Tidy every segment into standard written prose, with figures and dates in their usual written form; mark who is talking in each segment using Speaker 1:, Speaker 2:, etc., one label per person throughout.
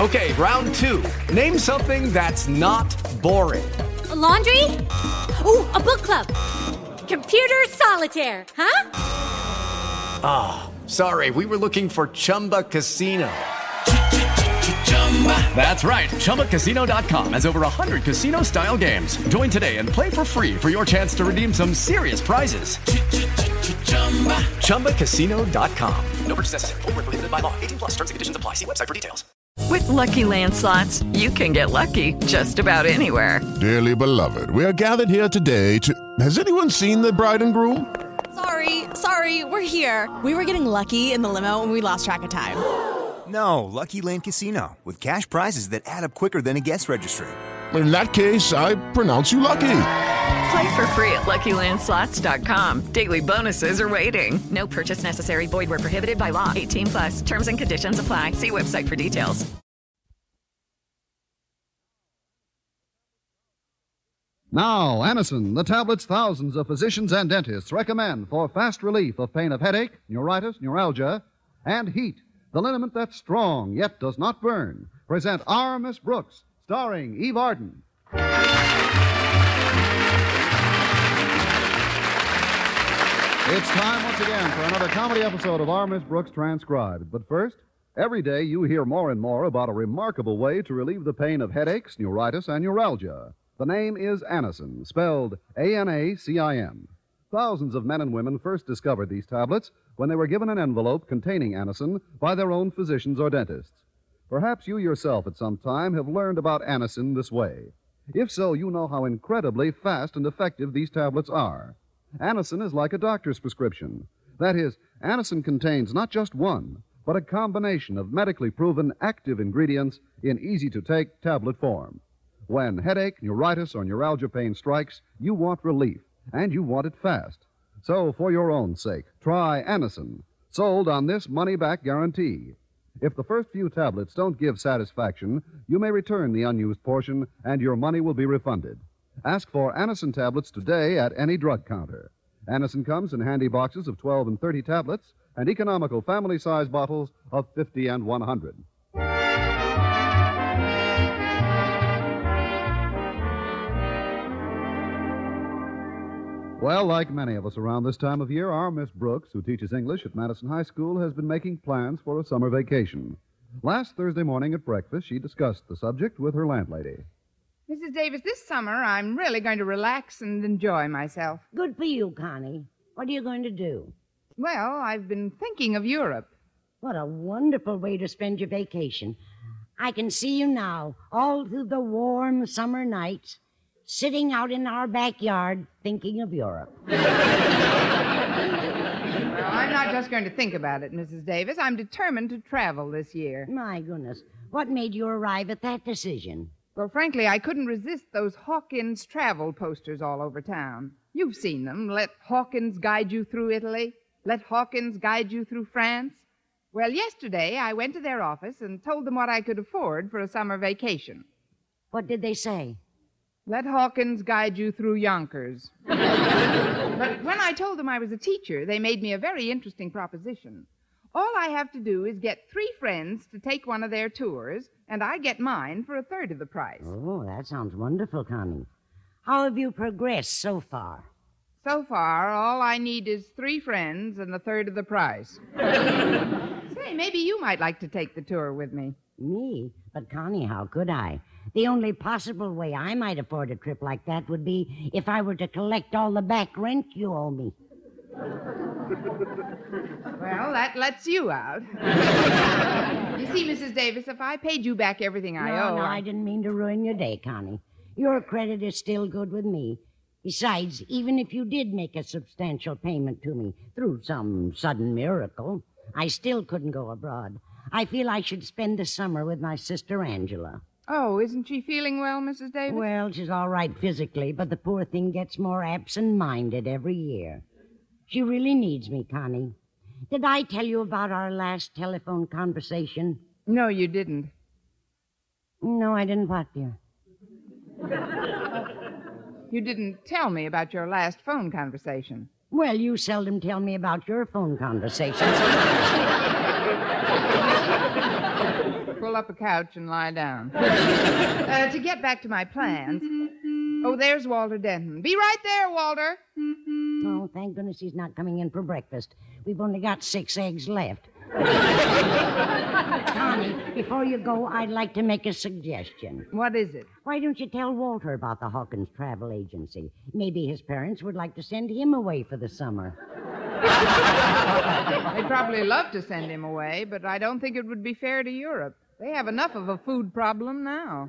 Speaker 1: Okay, round two. Name something that's not boring.
Speaker 2: A laundry? Ooh, a book club. Computer solitaire, huh?
Speaker 1: Ah, sorry, we were looking for Chumba Casino. That's right, ChumbaCasino.com has over 100 casino-style games. Join today and play for free for your chance to redeem some serious prizes. ChumbaCasino.com. No purchase necessary. Void where prohibited by law. 18+ terms and conditions apply. See website for details.
Speaker 3: With Lucky Land Slots, you can get lucky just about anywhere.
Speaker 4: Dearly beloved, we are gathered here today to... Has anyone seen the bride and groom?
Speaker 5: Sorry, we're here. We were getting lucky in the limo and we lost track of time.
Speaker 6: No, Lucky Land Casino, with cash prizes that add up quicker than a guest registry.
Speaker 4: In that case, I pronounce you lucky.
Speaker 3: Play for free at LuckyLandSlots.com. Daily bonuses are waiting. No purchase necessary. Void where prohibited by law. 18+. Terms and conditions apply. See website for details.
Speaker 7: Now, Anacin, the tablets thousands of physicians and dentists recommend for fast relief of pain of headache, neuritis, neuralgia, and heat. The liniment that's strong yet does not burn. Present Our Miss Brooks, starring Eve Arden. It's time once again for another comedy episode of Our Miss Brooks Transcribed. But first, every day you hear more and more about a remarkable way to relieve the pain of headaches, neuritis, and neuralgia. The name is Anacin, spelled A-N-A-C-I-N. Thousands of men and women first discovered these tablets when they were given an envelope containing Anacin by their own physicians or dentists. Perhaps you yourself at some time have learned about Anacin this way. If so, you know how incredibly fast and effective these tablets are. Anacin is like a doctor's prescription. That is, Anacin contains not just one, but a combination of medically proven active ingredients in easy-to-take tablet form. When headache, neuritis, or neuralgia pain strikes, you want relief, and you want it fast. So, for your own sake, try Anacin, sold on this money-back guarantee. If the first few tablets don't give satisfaction, you may return the unused portion, and your money will be refunded. Ask for Anacin tablets today at any drug counter. Anacin comes in handy boxes of 12 and 30 tablets and economical family-size bottles of 50 and 100. Well, like many of us around this time of year, our Miss Brooks, who teaches English at Madison High School, has been making plans for a summer vacation. Last Thursday morning at breakfast, she discussed the subject with her landlady.
Speaker 8: Mrs. Davis, this summer I'm really going to relax and enjoy myself.
Speaker 9: Good for you, Connie. What are you going to do?
Speaker 8: Well, I've been thinking of Europe.
Speaker 9: What a wonderful way to spend your vacation. I can see you now, all through the warm summer nights, sitting out in our backyard thinking of Europe.
Speaker 8: Well, I'm not just going to think about it, Mrs. Davis. I'm determined to travel this year.
Speaker 9: My goodness. What made you arrive at that decision?
Speaker 8: Well, frankly, I couldn't resist those Hawkins travel posters all over town. You've seen them. Let Hawkins guide you through Italy. Let Hawkins guide you through France. Well, yesterday I went to their office and told them what I could afford for a summer vacation.
Speaker 9: What did they say?
Speaker 8: Let Hawkins guide you through Yonkers. But when I told them I was a teacher, they made me a very interesting proposition. All I have to do is get 3 friends to take one of their tours, and I get mine for a third of the price.
Speaker 9: Oh, that sounds wonderful, Connie. How have you progressed so far?
Speaker 8: So far, all I need is 3 friends and a third of the price. Say, maybe you might like to take the tour with me.
Speaker 9: Me? But, Connie, how could I? The only possible way I might afford a trip like that would be if I were to collect all the back rent you owe me.
Speaker 8: Well, that lets you out. You see, Mrs. Davis, if I paid you back everything I owe...
Speaker 9: No, I didn't mean to ruin your day, Connie. Your credit is still good with me. Besides, even if you did make a substantial payment to me through some sudden miracle, I still couldn't go abroad. I feel I should spend the summer with my sister Angela.
Speaker 8: Oh, isn't she feeling well, Mrs. Davis?
Speaker 9: Well, she's all right physically, but the poor thing gets more absent-minded every year. She really needs me, Connie. Did I tell you about our last telephone conversation?
Speaker 8: No, you didn't.
Speaker 9: No, I didn't what, dear?
Speaker 8: You didn't tell me about your last phone conversation.
Speaker 9: Well, you seldom tell me about your phone conversations.
Speaker 8: Well, pull up a couch and lie down. To get back to my plans. Oh, there's Walter Denton. Be right there, Walter.
Speaker 9: Oh, thank goodness he's not coming in for breakfast. We've only got 6 eggs left. Connie, before you go, I'd like to make a suggestion.
Speaker 8: What is it?
Speaker 9: Why don't you tell Walter about the Hawkins Travel Agency? Maybe his parents would like to send him away for the summer.
Speaker 8: They'd probably love to send him away, but I don't think it would be fair to Europe. They have enough of a food problem now.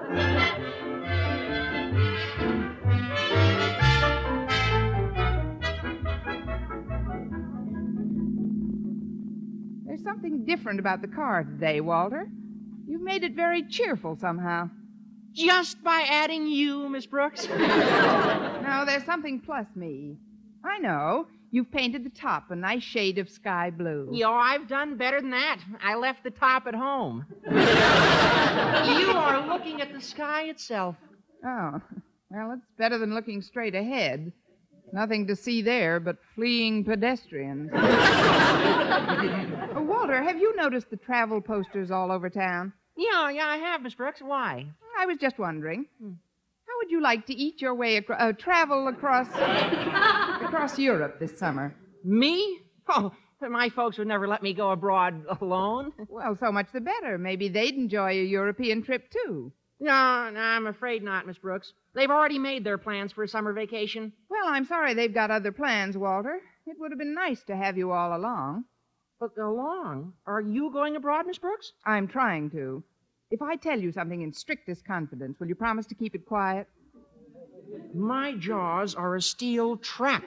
Speaker 8: There's something different about the car today, Walter. You've made it very cheerful somehow.
Speaker 10: Just by adding you, Miss Brooks?
Speaker 8: No, there's something plus me. I know. You've painted the top a nice shade of sky blue.
Speaker 10: I've done better than that. I left the top at home. You are looking at the sky itself.
Speaker 8: Oh, well, it's better than looking straight ahead. Nothing to see there but fleeing pedestrians. Walter, have you noticed the travel posters all over town?
Speaker 10: Yeah, I have, Miss Brooks. Why?
Speaker 8: I was just wondering. How would you like to eat your way travel across Europe this summer?
Speaker 10: Me? Oh, my folks would never let me go abroad alone.
Speaker 8: Well, so much the better. Maybe they'd enjoy a European trip, too.
Speaker 10: No, I'm afraid not, Miss Brooks. They've already made their plans for a summer vacation.
Speaker 8: Well, I'm sorry they've got other plans, Walter. It would have been nice to have you all along.
Speaker 10: But along? Are you going abroad, Miss Brooks?
Speaker 8: I'm trying to. If I tell you something in strictest confidence, will you promise to keep it quiet?
Speaker 10: My jaws are a steel trap.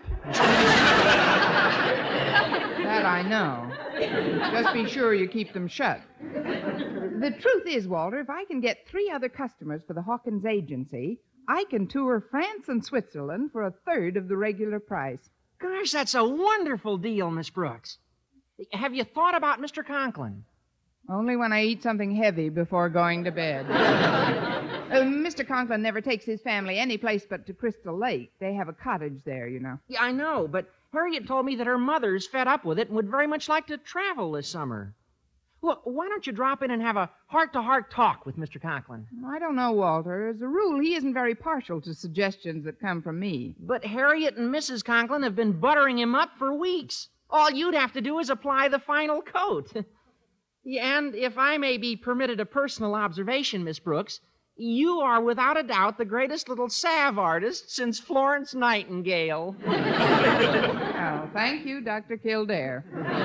Speaker 8: That I know. Just be sure you keep them shut. The truth is, Walter, if I can get 3 other customers for the Hawkins agency, I can tour France and Switzerland for 1/3 of the regular price.
Speaker 10: Gosh, that's a wonderful deal, Miss Brooks. Have you thought about Mr. Conklin?
Speaker 8: Only when I eat something heavy before going to bed. Mr. Conklin never takes his family any place but to Crystal Lake. They have a cottage there, you know.
Speaker 10: Yeah, I know, but Harriet told me that her mother's fed up with it and would very much like to travel this summer. Look, why don't you drop in and have a heart-to-heart talk with Mr. Conklin?
Speaker 8: I don't know, Walter. As a rule, he isn't very partial to suggestions that come from me.
Speaker 10: But Harriet and Mrs. Conklin have been buttering him up for weeks. All you'd have to do is apply the final coat. And if I may be permitted a personal observation, Miss Brooks, you are without a doubt the greatest little salve artist since Florence Nightingale.
Speaker 8: Oh, thank you, Dr. Kildare.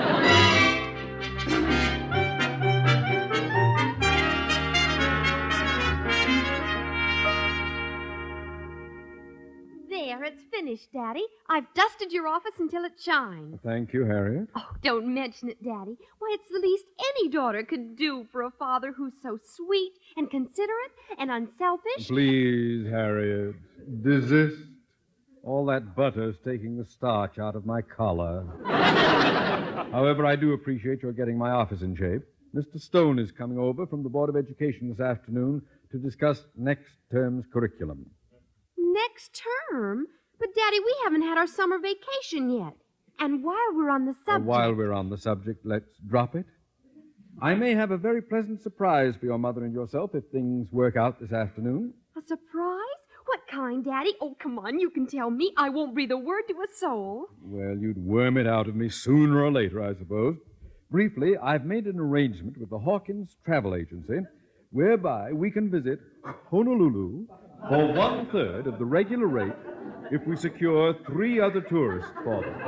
Speaker 2: There, it's finished, Daddy. I've dusted your office until it shines.
Speaker 7: Thank you, Harriet.
Speaker 2: Oh, don't mention it, Daddy. Why, it's the least any daughter could do for a father who's so sweet and considerate and unselfish.
Speaker 7: Please, Harriet, desist. All that butter's taking the starch out of my collar. However, I do appreciate your getting my office in shape. Mr. Stone is coming over from the Board of Education this afternoon to discuss next term's curriculum.
Speaker 2: Next term? But, Daddy, we haven't had our summer vacation yet. And while we're on the subject...
Speaker 7: While we're on the subject, let's drop it. I may have a very pleasant surprise for your mother and yourself if things work out this afternoon.
Speaker 2: A surprise? What kind, Daddy? Oh, come on, you can tell me. I won't breathe a word to a soul.
Speaker 7: Well, you'd worm it out of me sooner or later, I suppose. Briefly, I've made an arrangement with the Hawkins Travel Agency whereby we can visit Honolulu for 1/3 of the regular rate if we secure 3 other tourists for them.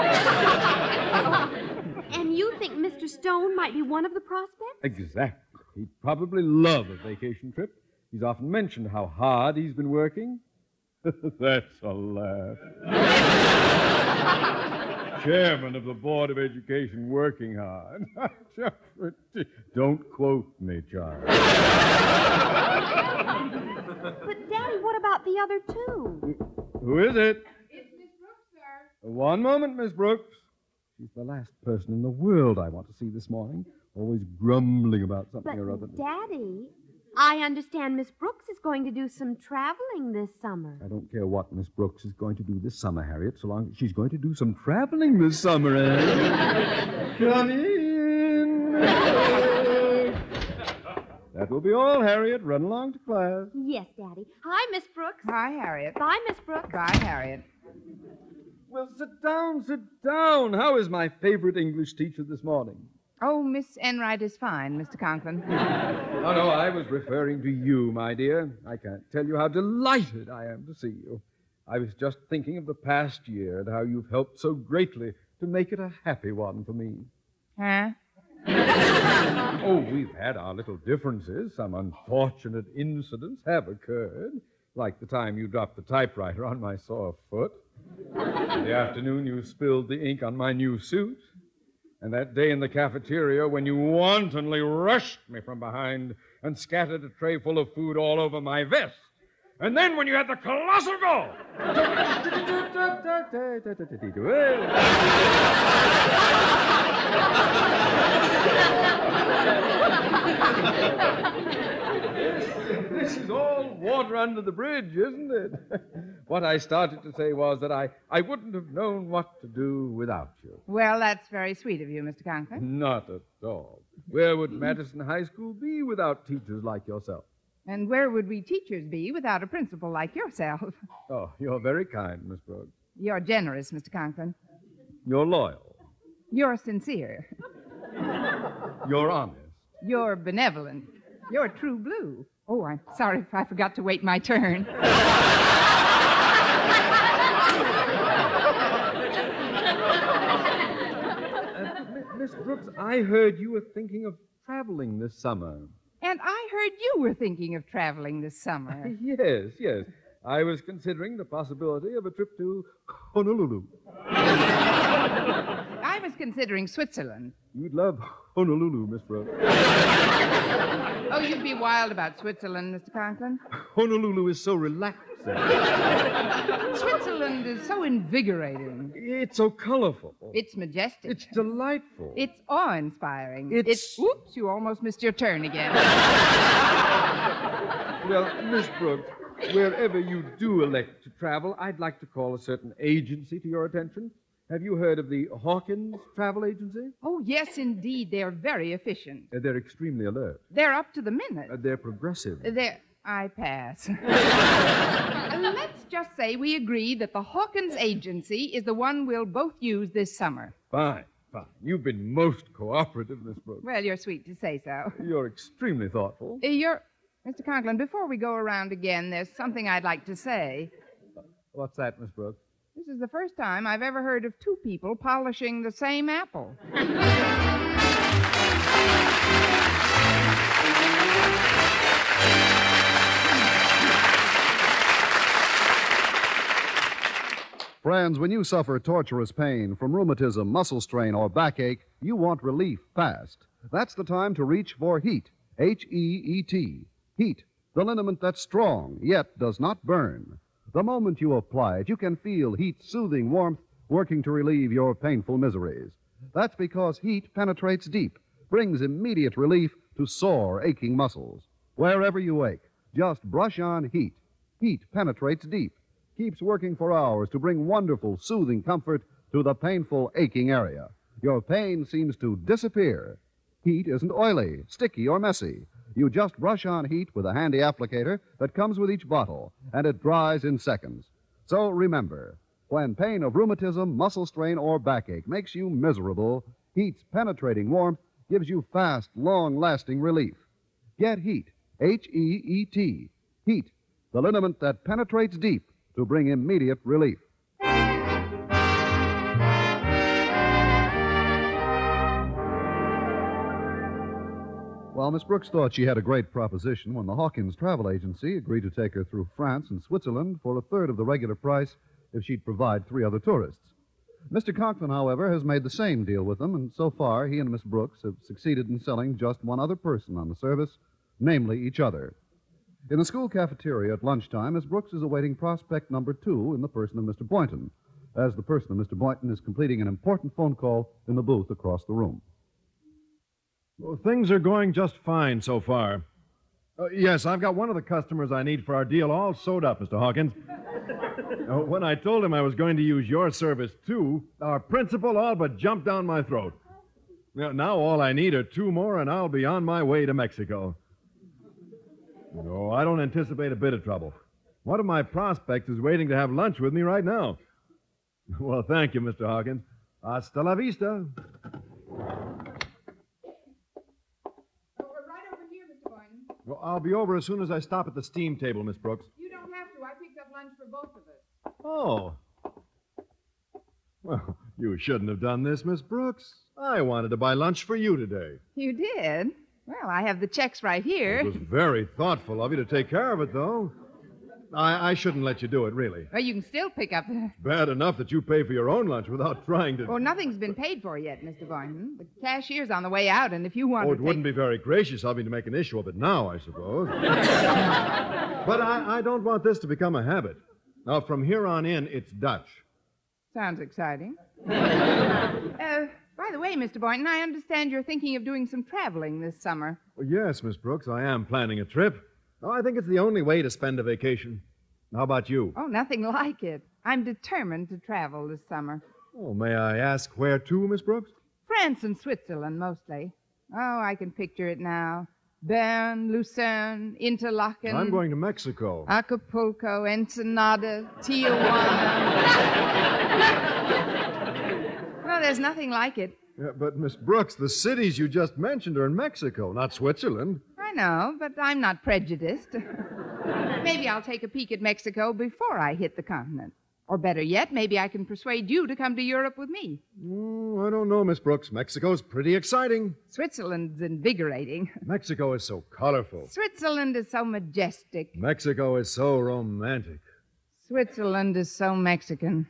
Speaker 2: And you think Mr. Stone might be one of the prospects?
Speaker 7: Exactly. He'd probably love a vacation trip. He's often mentioned how hard he's been working. That's a laugh. Chairman of the Board of Education working hard. Don't quote me, child.
Speaker 2: But, Daddy, what about the other 2?
Speaker 7: Who is it?
Speaker 8: It's Miss Brooks, sir.
Speaker 7: One moment, Miss Brooks. She's the last person in the world I want to see this morning. Always grumbling about something
Speaker 2: But,
Speaker 7: or other.
Speaker 2: Daddy, I understand Miss Brooks is going to do some traveling this summer.
Speaker 7: I don't care what Miss Brooks is going to do this summer, Harriet, so long as she's going to do some traveling this summer, Harriet. Come in.
Speaker 11: That will be all, Harriet. Run along to class.
Speaker 2: Yes, Daddy. Hi, Miss Brooks.
Speaker 8: Hi, Harriet.
Speaker 2: Bye, Miss Brooks.
Speaker 8: Bye, Harriet.
Speaker 11: Well, sit down, sit down. How is my favorite English teacher this morning?
Speaker 8: Oh, Miss Enright is fine, Mr. Conklin.
Speaker 11: Oh, no, I was referring to you, my dear. I can't tell you how delighted I am to see you. I was just thinking of the past year and how you've helped so greatly to make it a happy one for me.
Speaker 8: Huh?
Speaker 11: Oh, we've had our little differences. Some unfortunate incidents have occurred, like the time you dropped the typewriter on my sore foot, the afternoon you spilled the ink on my new suit, and that day in the cafeteria when you wantonly rushed me from behind and scattered a tray full of food all over my vest. And then when you had the colossal gall. This is all water under the bridge, isn't it? What I started to say was that I wouldn't have known what to do without you.
Speaker 8: Well, that's very sweet of you, Mr. Conklin.
Speaker 11: Not at all. Where would Madison High School be without teachers like yourself?
Speaker 8: And where would we teachers be without a principal like yourself?
Speaker 11: Oh, you're very kind, Miss Brooks.
Speaker 8: You're generous, Mr. Conklin.
Speaker 11: You're loyal.
Speaker 8: You're sincere.
Speaker 11: You're honest.
Speaker 8: You're benevolent. You're true blue. Oh, I'm sorry if I forgot to wait my turn.
Speaker 11: Miss Brooks, I heard you were thinking of traveling this summer.
Speaker 8: And I heard you were thinking of traveling this summer.
Speaker 11: Yes. I was considering the possibility of a trip to Honolulu.
Speaker 8: I was considering Switzerland.
Speaker 11: You'd love Honolulu, Miss Brooks.
Speaker 8: Oh, you'd be wild about Switzerland, Mr. Conklin.
Speaker 11: Honolulu is so relaxing.
Speaker 8: Switzerland is so invigorating.
Speaker 11: It's so colorful.
Speaker 8: It's majestic.
Speaker 11: It's delightful.
Speaker 8: It's awe-inspiring.
Speaker 11: It's...
Speaker 8: Oops, you almost missed your turn again.
Speaker 11: Well, Miss Brooks, wherever you do elect to travel, I'd like to call a certain agency to your attention. Have you heard of the Hawkins Travel Agency?
Speaker 8: Oh, yes, indeed. They're very efficient.
Speaker 11: They're extremely alert.
Speaker 8: They're up to the minute.
Speaker 11: They're progressive.
Speaker 8: I pass. Let's just say we agree that the Hawkins Agency is the one we'll both use this summer.
Speaker 11: Fine. You've been most cooperative, Miss Brooks.
Speaker 8: Well, you're sweet to say so.
Speaker 11: You're extremely thoughtful.
Speaker 8: Mr. Conklin, before we go around again, there's something I'd like to say.
Speaker 11: What's that, Miss Brooks?
Speaker 8: This is the first time I've ever heard of two people polishing the same apple.
Speaker 7: Friends, when you suffer torturous pain from rheumatism, muscle strain, or backache, you want relief fast. That's the time to reach for HEAT. H-E-E-T. HEAT, the liniment that's strong, yet does not burn. The moment you apply it, you can feel HEAT's soothing warmth working to relieve your painful miseries. That's because HEAT penetrates deep, brings immediate relief to sore, aching muscles. Wherever you ache, just brush on HEAT. HEAT penetrates deep, keeps working for hours to bring wonderful, soothing comfort to the painful, aching area. Your pain seems to disappear. HEAT isn't oily, sticky, or messy. You just brush on HEAT with a handy applicator that comes with each bottle, and it dries in seconds. So remember, when pain of rheumatism, muscle strain, or backache makes you miserable, HEAT's penetrating warmth gives you fast, long-lasting relief. Get HEAT, H-E-E-T. HEAT, the liniment that penetrates deep to bring immediate relief. Well, Miss Brooks thought she had a great proposition when the Hawkins Travel Agency agreed to take her through France and Switzerland for a third of the regular price if she'd provide 3 other tourists. Mr. Conklin, however, has made the same deal with them, and so far he and Miss Brooks have succeeded in selling just one other person on the service, namely each other. In the school cafeteria at lunchtime, Miss Brooks is awaiting prospect number 2 in the person of Mr. Boynton, as the person of Mr. Boynton is completing an important phone call in the booth across the room.
Speaker 12: Well, things are going just fine so far. Yes, I've got one of the customers I need for our deal all sewed up, Mr. Hawkins. When I told him I was going to use your service, too, our principal all but jumped down my throat. Now all I need are 2 more, and I'll be on my way to Mexico. No, I don't anticipate a bit of trouble. One of my prospects is waiting to have lunch with me right now. Well, thank you, Mr. Hawkins. Hasta la vista.
Speaker 8: We're right over here, Mr. Boynton.
Speaker 12: Well, I'll be over as soon as I stop at the steam table, Miss Brooks.
Speaker 8: You don't have to. I picked up lunch for both of us.
Speaker 12: Oh. Well, you shouldn't have done this, Miss Brooks. I wanted to buy lunch for you today.
Speaker 8: You did? Well, I have the checks right here.
Speaker 12: It was very thoughtful of you to take care of it, though. I shouldn't let you do it, really.
Speaker 8: Well, you can still pick up the...
Speaker 12: Bad enough that you pay for your own lunch without trying to...
Speaker 8: Well, nothing's been paid for yet, Mr. Boynton. The cashier's on the way out, and if you want to
Speaker 12: it wouldn't be very gracious of me to make an issue of it now, I suppose. But I don't want this to become a habit. Now, from here on in, it's Dutch.
Speaker 8: Sounds exciting. By the way, Mr. Boynton, I understand you're thinking of doing some traveling this summer.
Speaker 12: Well, yes, Miss Brooks, I am planning a trip. Oh, I think it's the only way to spend a vacation. How about you?
Speaker 8: Oh, nothing like it. I'm determined to travel this summer.
Speaker 12: Oh, may I ask where to, Miss Brooks?
Speaker 8: France and Switzerland, mostly. Oh, I can picture it now. Bern, Lucerne, Interlaken.
Speaker 12: I'm going to Mexico.
Speaker 8: Acapulco, Ensenada, Tijuana. No, there's nothing like it.
Speaker 12: Yeah, but, Miss Brooks, the cities you just mentioned are in Mexico, not Switzerland.
Speaker 8: I know, but I'm not prejudiced. Maybe I'll take a peek at Mexico before I hit the continent. Or better yet, maybe I can persuade you to come to Europe with me.
Speaker 12: I don't know, Miss Brooks. Mexico's pretty exciting.
Speaker 8: Switzerland's invigorating.
Speaker 12: Mexico is so colorful.
Speaker 8: Switzerland is so majestic.
Speaker 12: Mexico is so romantic.
Speaker 8: Switzerland is so Mexican.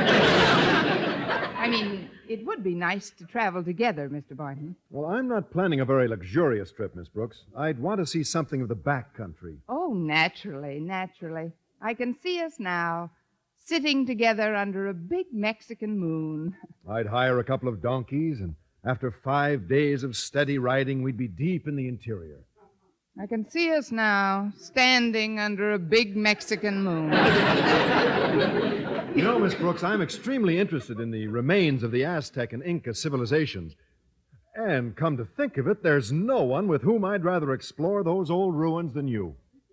Speaker 8: I mean, it would be nice to travel together, Mr. Boynton.
Speaker 12: Well, I'm not planning a very luxurious trip, Miss Brooks. I'd want to see something of the back country.
Speaker 8: Oh, naturally, naturally. I can see us now, sitting together under a big Mexican moon.
Speaker 12: I'd hire a couple of donkeys, and after 5 days of steady riding, we'd be deep in the interior.
Speaker 8: I can see us now, standing under a big Mexican moon.
Speaker 12: You know, Miss Brooks, I'm extremely interested in the remains of the Aztec and Inca civilizations. And come to think of it, there's no one with whom I'd rather explore those old ruins than you.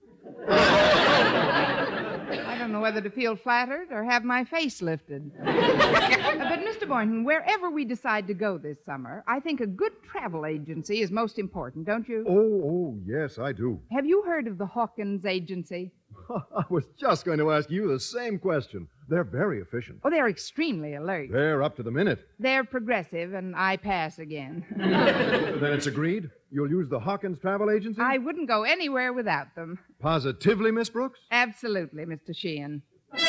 Speaker 8: I don't know whether to feel flattered or have my face lifted. But, Mr. Boynton, wherever we decide to go this summer, I think a good travel agency is most important, don't you?
Speaker 12: Oh, yes, I do.
Speaker 8: Have you heard of the Hawkins Agency?
Speaker 12: I was just going to ask you the same question. They're very efficient.
Speaker 8: Oh, they're extremely alert.
Speaker 12: They're up to the minute.
Speaker 8: They're progressive, and I pass again.
Speaker 12: Then it's agreed? You'll use the Hawkins Travel Agency?
Speaker 8: I wouldn't go anywhere without them.
Speaker 12: Positively, Miss Brooks?
Speaker 8: Absolutely, Mr. Sheehan.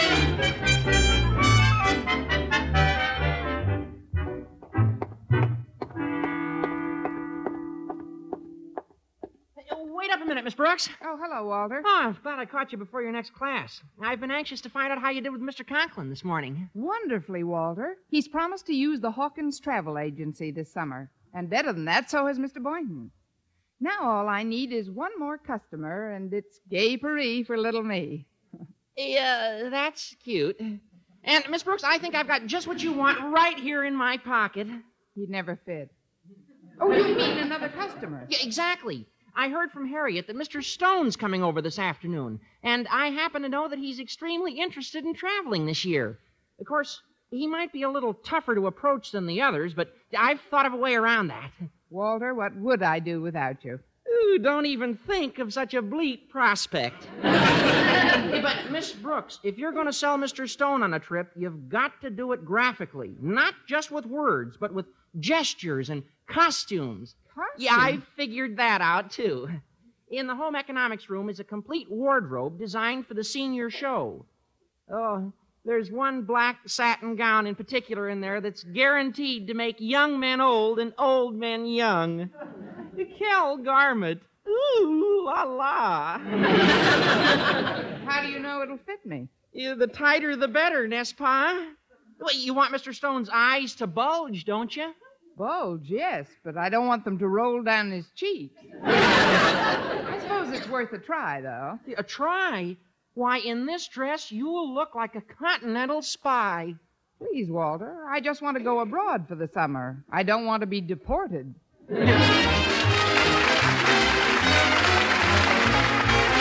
Speaker 10: Wait up a minute, Miss Brooks.
Speaker 8: Oh, hello, Walter.
Speaker 10: Oh, I'm glad I caught you before your next class. I've been anxious to find out how you did with Mr. Conklin this morning.
Speaker 8: Wonderfully, Walter. He's promised to use the Hawkins Travel Agency this summer. And better than that, so has Mr. Boynton. Now all I need is one more customer, and it's gay Paris for little me.
Speaker 10: Yeah, that's cute. And, Miss Brooks, I think I've got just what you want right here in my pocket.
Speaker 8: He'd never fit. Oh, you mean another customer?
Speaker 10: Yeah, exactly. I heard from Harriet that Mr. Stone's coming over this afternoon, and I happen to know that he's extremely interested in traveling this year. Of course, he might be a little tougher to approach than the others, but I've thought of a way around that.
Speaker 8: Walter, what would I do without you?
Speaker 10: Ooh, don't even think of such a bleak prospect. But, Miss Brooks, if you're going to sell Mr. Stone on a trip, you've got to do it graphically. Not just with words, but with gestures and costumes. Yeah, I figured that out, too. In the home economics room is a complete wardrobe designed for the senior show. Oh, there's one black satin gown in particular in there that's guaranteed to make young men old and old men young. Quel garment. Ooh, la la.
Speaker 8: How do you know it'll fit me?
Speaker 10: The tighter, the better, n'est-ce pas? Well, you want Mr. Stone's eyes to bulge, don't you?
Speaker 8: Bulge, yes, but I don't want them to roll down his cheeks. I suppose it's worth a try, though.
Speaker 10: A try? Why, in this dress, you'll look like a continental spy.
Speaker 8: Please, Walter, I just want to go abroad for the summer. I don't want to be deported.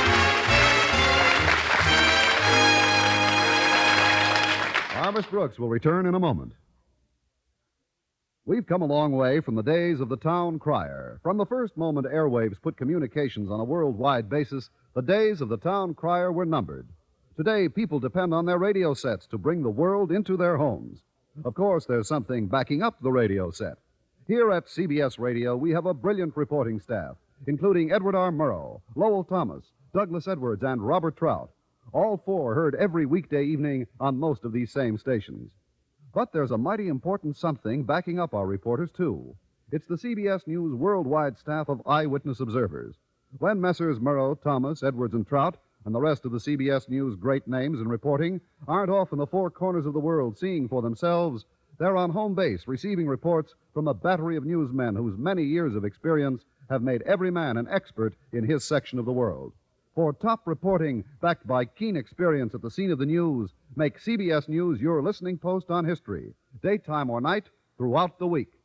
Speaker 7: Armis Brooks will return in a moment. We've come a long way from the days of the town crier. From the first moment airwaves put communications on a worldwide basis, the days of the town crier were numbered. Today, people depend on their radio sets to bring the world into their homes. Of course, there's something backing up the radio set. Here at CBS Radio, we have a brilliant reporting staff, including Edward R. Murrow, Lowell Thomas, Douglas Edwards, and Robert Trout. All four heard every weekday evening on most of these same stations. But there's a mighty important something backing up our reporters, too. It's the CBS News worldwide staff of eyewitness observers. When Messrs. Murrow, Thomas, Edwards, and Trout, and the rest of the CBS News great names in reporting, aren't off in the four corners of the world seeing for themselves, they're on home base receiving reports from a battery of newsmen whose many years of experience have made every man an expert in his section of the world. For top reporting backed by keen experience at the scene of the news, make CBS News your listening post on history, daytime or night, throughout the week.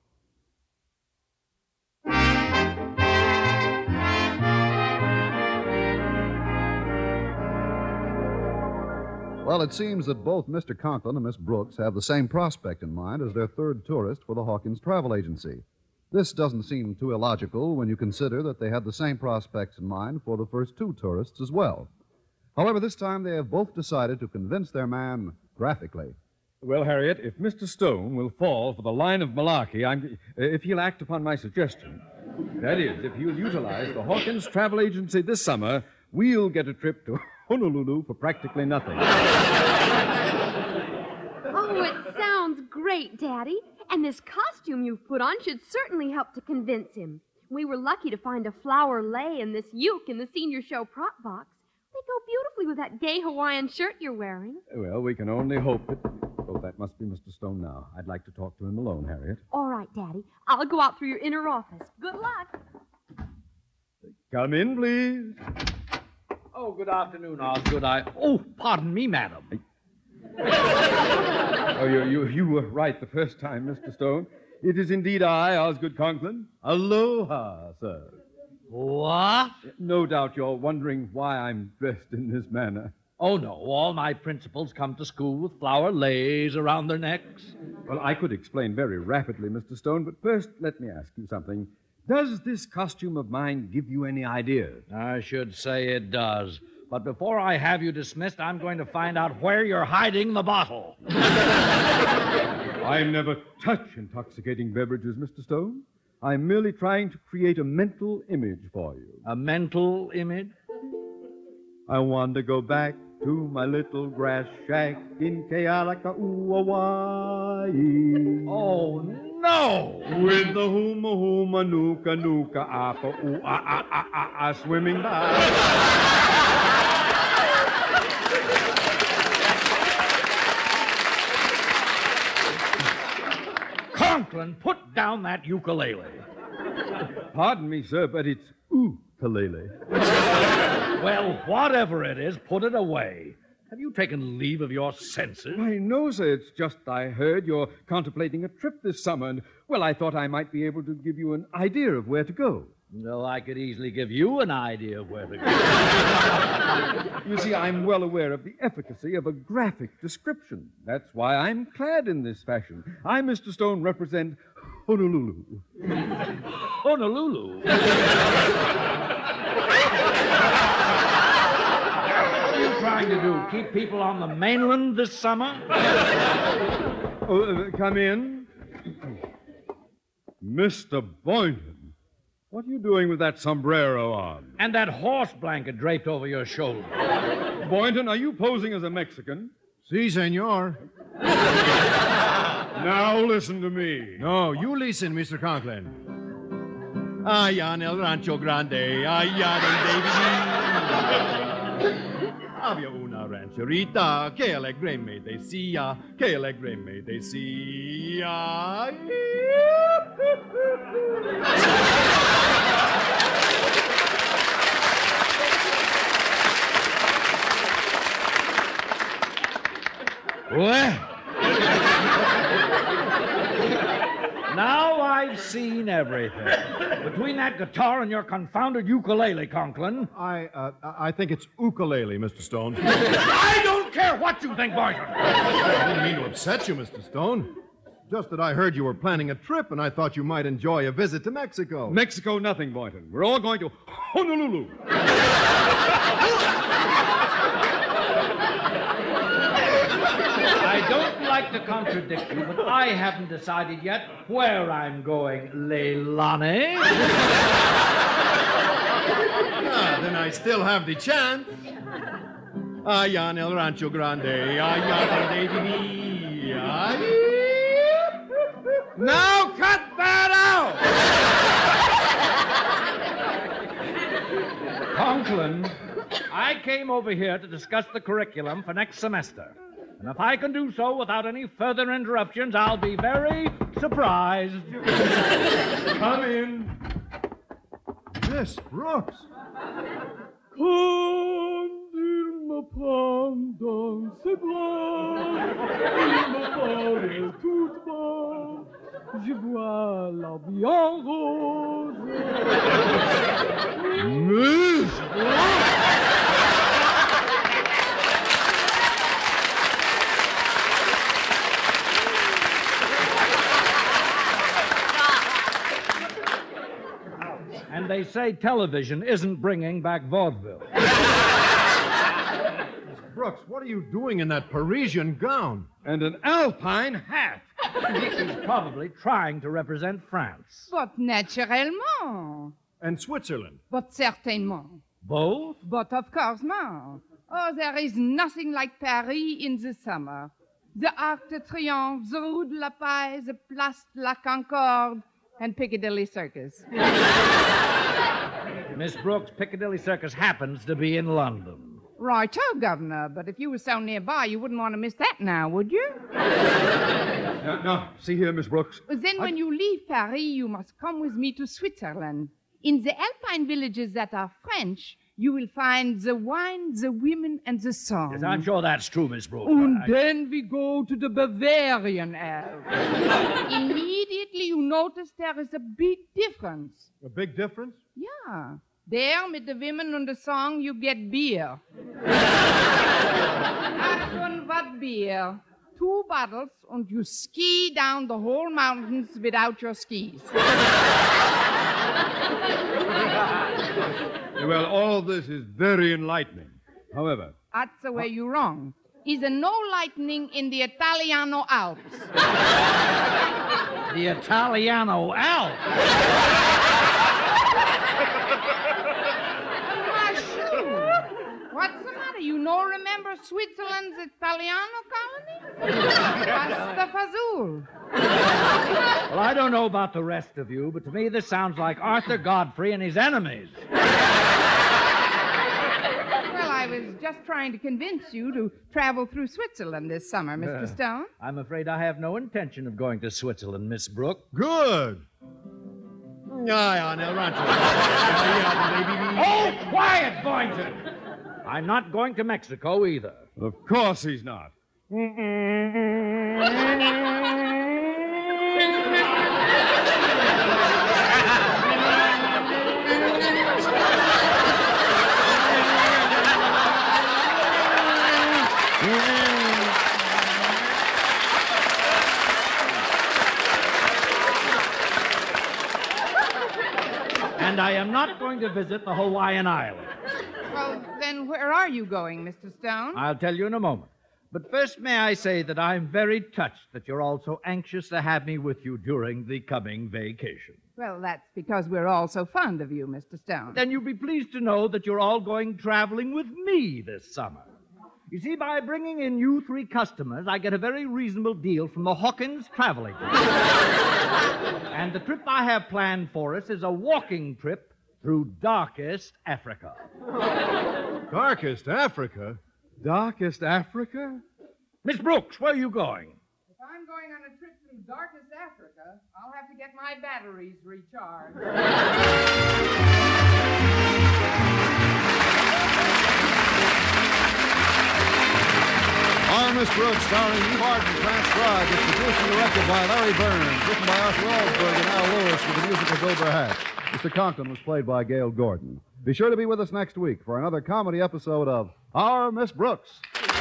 Speaker 7: Well, it seems that both Mr. Conklin and Miss Brooks have the same prospect in mind as their third tourist for the Hawkins Travel Agency. This doesn't seem too illogical when you consider that they had the same prospects in mind for the first two tourists as well. However, this time they have both decided to convince their man graphically.
Speaker 11: Well, Harriet, if Mr. Stone will fall for the line of malarkey, if he'll act upon my suggestion, that is, if he'll utilize the Hawkins Travel Agency this summer, we'll get a trip to Honolulu for practically nothing.
Speaker 2: Oh, it sounds great, Daddy. And this costume you've put on should certainly help to convince him. We were lucky to find a flower lei and this uke in the senior show prop box. They go beautifully with that gay Hawaiian shirt you're wearing.
Speaker 11: Well, we can only hope that... Oh, that must be Mr. Stone now. I'd like to talk to him alone, Harriet.
Speaker 2: All right, Daddy. I'll go out through your inner office. Good luck.
Speaker 11: Come in, please.
Speaker 13: Oh, good afternoon, Osgood. Oh, pardon me, madam.
Speaker 11: Oh, you were right the first time, Mr. Stone. It is indeed I, Osgood Conklin. Aloha, sir.
Speaker 13: What?
Speaker 11: No doubt you're wondering why I'm dressed in this manner.
Speaker 13: Oh, no. All my principals come to school with flower leis around their necks.
Speaker 11: Well, I could explain very rapidly, Mr. Stone, but first let me ask you something. Does this costume of mine give you any ideas?
Speaker 13: I should say it does. But before I have you dismissed, I'm going to find out where you're hiding the bottle.
Speaker 11: I never touch intoxicating beverages, Mr. Stone. I'm merely trying to create a mental image for you.
Speaker 13: A mental image?
Speaker 11: I want to go back to my little grass shack in Kealaka'u, Hawaii.
Speaker 13: Oh, no!
Speaker 11: With the huma huma nuka nuka apa swimming by.
Speaker 13: Conklin, put down that ukulele.
Speaker 11: Pardon me, sir, but it's ukulele.
Speaker 13: Well, whatever it is, put it away. Have you taken leave of your senses?
Speaker 11: Why, no, sir. It's just I heard you're contemplating a trip this summer, and, well, I thought I might be able to give you an idea of where to go.
Speaker 13: No, I could easily give you an idea of where to go.
Speaker 11: You see, I'm well aware of the efficacy of a graphic description. That's why I'm clad in this fashion. I, Mr. Stone, represent Honolulu.
Speaker 13: Honolulu? What are you trying to do? Keep people on the mainland this summer?
Speaker 11: Come in. Mr. Boynton. What are you doing with that sombrero on?
Speaker 13: And that horse blanket draped over your shoulder.
Speaker 11: Boynton, are you posing as a Mexican?
Speaker 12: Si, senor.
Speaker 11: Now listen to me.
Speaker 12: No, you listen, Mr. Conklin. Allá en el Rancho Grande, allá donde viví. Había una rancherita que alegre me decía, que alegre me decía.
Speaker 13: Well, now I I've seen everything. Between that guitar and your confounded ukulele, Conklin.
Speaker 12: I think it's ukulele, Mr. Stone.
Speaker 13: I don't care what you think, Boynton.
Speaker 12: I didn't mean to upset you, Mr. Stone. Just that I heard you were planning a trip, and I thought you might enjoy a visit to Mexico.
Speaker 11: Mexico, nothing, Boynton. We're all going to Honolulu.
Speaker 13: I don't like to contradict you, but I haven't decided yet where I'm going, Leilani.
Speaker 12: Then I still have the chance. Allá en el Rancho Grande, allá donde vivía.
Speaker 11: Now cut that out!
Speaker 13: Conklin, I came over here to discuss the curriculum for next semester. And if I can do so without any further interruptions, I'll be very surprised.
Speaker 12: Come in. Miss Brooks.
Speaker 14: Je vois la bien rose.
Speaker 12: Miss
Speaker 13: And they say television isn't bringing back vaudeville.
Speaker 12: Brooks, what are you doing in that Parisian gown?
Speaker 11: And an alpine hat.
Speaker 13: He's probably trying to represent France.
Speaker 8: But naturellement.
Speaker 12: And Switzerland.
Speaker 8: But certainement.
Speaker 13: Both?
Speaker 8: But of course not. Oh, there is nothing like Paris in the summer. The Arc de Triomphe, the Rue de la Paix, the Place de la Concorde, and Piccadilly Circus.
Speaker 13: Miss Brooks, Piccadilly Circus happens to be in London.
Speaker 8: Right, Governor, but if you were so nearby, you wouldn't want to miss that now, would you?
Speaker 11: Now, see here, Miss Brooks.
Speaker 8: Then when you leave Paris, you must come with me to Switzerland. In the alpine villages that are French, you will find the wine, the women, and the song.
Speaker 13: Yes, I'm sure that's true, Miss Brooks.
Speaker 8: And then we go to the Bavarian Alps. Immediately you notice there is a big difference.
Speaker 12: A big difference?
Speaker 8: Yeah. There, with the women and the song, you get beer. Ach, und what beer? 2 bottles, and you ski down the whole mountains without your skis.
Speaker 11: Well, all this is very enlightening. However...
Speaker 8: That's the way you're wrong. Is there no lightning in the Italiano Alps?
Speaker 13: The Italiano Alps?
Speaker 8: What's the matter? You no remember Switzerland's Italiano colony? Pasta Fazool.
Speaker 13: Well, I don't know about the rest of you, but to me this sounds like Arthur Godfrey and his enemies.
Speaker 8: Well, I was just trying to convince you to travel through Switzerland this summer, Mr. Stone.
Speaker 13: I'm afraid I have no intention of going to Switzerland, Miss Brooke.
Speaker 12: Good.
Speaker 13: Oh, quiet, Boynton! I'm not going to Mexico either.
Speaker 11: Of course he's not.
Speaker 13: And I am not going to visit the Hawaiian Islands.
Speaker 8: Well, then where are you going, Mr. Stone?
Speaker 13: I'll tell you in a moment. But first, may I say that I'm very touched that you're all so anxious to have me with you during the coming vacation.
Speaker 8: Well, that's because we're all so fond of you, Mr. Stone.
Speaker 13: Then you'll be pleased to know that you're all going traveling with me this summer. You see, by bringing in you 3 customers, I get a very reasonable deal from the Hawkins Traveling. And the trip I have planned for us is a walking trip through darkest Africa.
Speaker 12: Darkest Africa?
Speaker 11: Darkest Africa?
Speaker 13: Miss Brooks, where are you going?
Speaker 8: If I'm going on a trip through darkest Africa, I'll have to get my batteries recharged.
Speaker 7: Our Miss Miss Brooks, starring Lee Martin, transcribed. It's produced and directed by Larry Burns. Written by Arthur Alsberg and Al Lewis with the music of Wilbur Hatch. Mr. Conklin was played by Gail Gordon. Be sure to be with us next week for another comedy episode of Our Miss Brooks.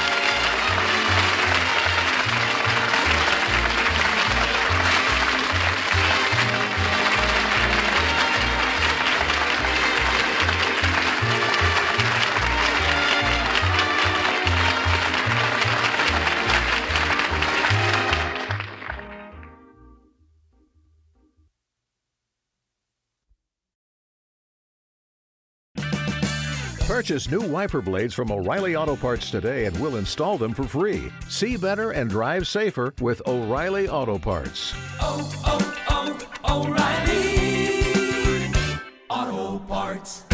Speaker 15: Purchase new wiper blades from O'Reilly Auto Parts today and we'll install them for free. See better and drive safer with O'Reilly Auto Parts.
Speaker 16: O'Reilly Auto Parts.